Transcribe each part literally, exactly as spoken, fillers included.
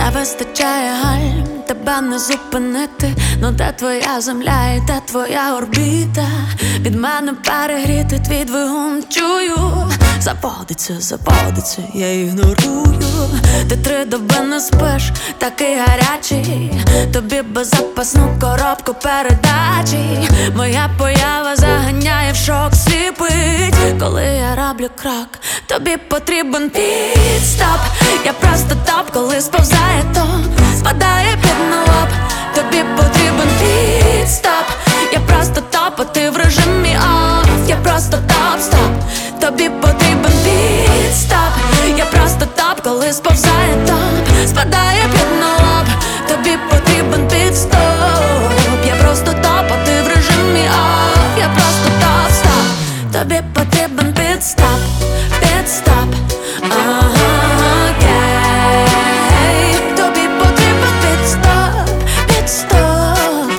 не вистачає гальм, тебе не зупинити. Ну де твоя земля і де твоя орбіта? Від мене перегріти твій двигун чую. Заводиться, заводиться, я ігнорую. Ти три доби не спиш, такий гарячий. Тобі беззапасну коробку передачі. Моя поява заганяє в шок, сліпить. Коли я роблю крок, тобі потрібен підстоп. Я просто топ, коли сповзає тон, спадає під на лоб. Тобі потрібен підстоп. Я просто топ, а ти в режимі оф. Я просто топ-стоп. Тобі потрібен підстоп. Я просто топ, коли сповзає топ, спадає під на лоб. Тобі потрібен підстоп. Я просто топ, а ти в режимі оф. Я просто топ-стоп. Тобі потрібен підстоп. Підстоп. Ага, окей. Тобі потрібен підстоп. Підстоп.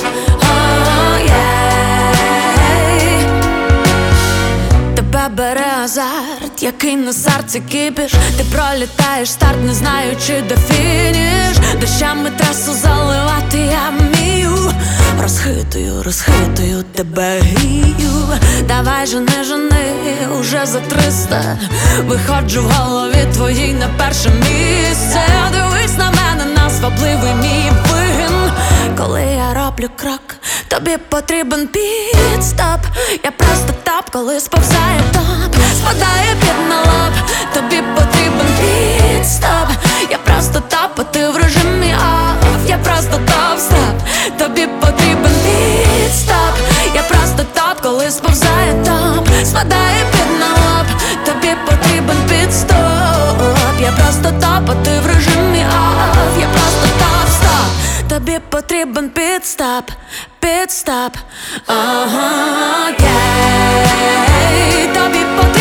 Окей. Тебе бере азарт, який на серці кипіш. Ти пролітаєш старт, не знаючи де фініш. Дощами трасу заливати я вмію. Розхитую, розхитую, тебе грію. Давай жени, жени, уже за триста. Виходжу в голові твоїй на перше місце. Дивись на мене, на звабливий мій вигін. Коли я роблю крок, тобі потрібен підстоп. Я просто топ, коли сповзає топ, спадає під на лоб. Тобі потрібен підстоп. Я просто топ, а ти в режимі оф. Я просто топ-стоп. Тобі потрібен підстоп. Я просто топ, коли сповзає топ, спадає під на лоб. Тобі потрібен підстоп. Я просто топ, а ти в режимі оф. Я просто топ-стоп. Тобі потрібен підстоп. Підстоп. Ага, окей. Тобі потрібен